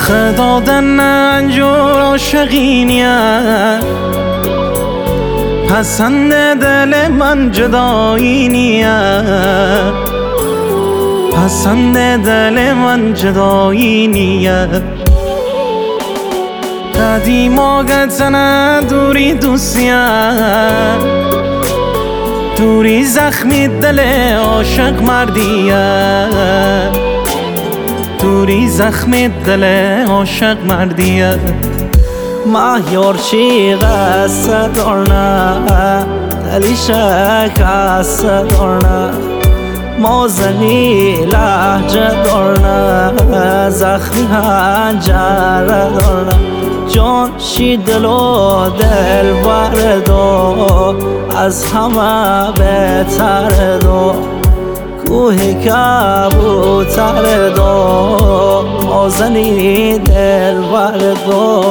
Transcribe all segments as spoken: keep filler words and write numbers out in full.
دادن انجور عاشقینیه، پسند دل من جدایی نیه، پسند دل من جدایی نیه. قدیما گتنه دوری دوستیه، دوری زخمی دل عاشق مردیه، دوری زخمی دل عاشق مردیه. مهیار چی قصه دارنه، دلی شکسته دارنه، مازنی لحجه دارنه، زخمی هنجره دارنه. جان شی دل و دل برده، از همه بهتر دو، کوه کبوتر دو، مازنی دل برده.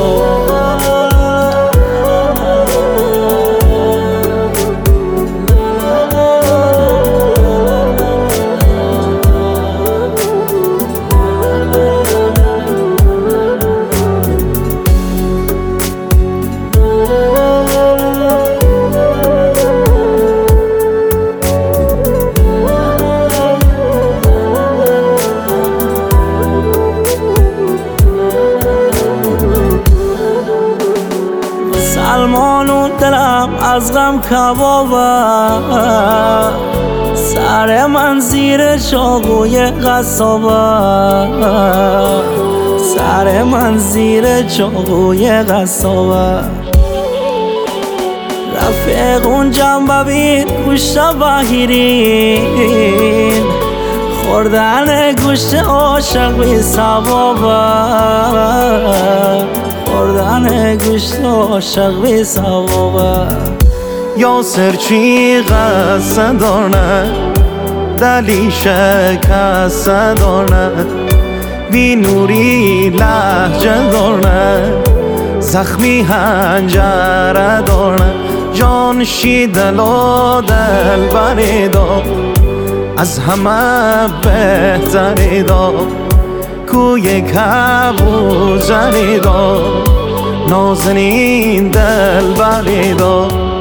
سلمانون دلم از غم کبابه، سر من زیر چاقوی قصابه، سر من زیر چاقوی قصابه. رفیقون جنب ببین گوشت بهیرین، خوردن گوشت عاشق بی ثوابه، خوردن گوشت عاشق بی ثوابه. یاسر چی قصه دارنه، دلی شکسته دارنه، بی نوری لحجه دارنه، زخمی هنجره دارنه. جان شی دل و دل بریدا، از همه بهتری دا، کوی کبوتری دا، نازنین دل بریدا.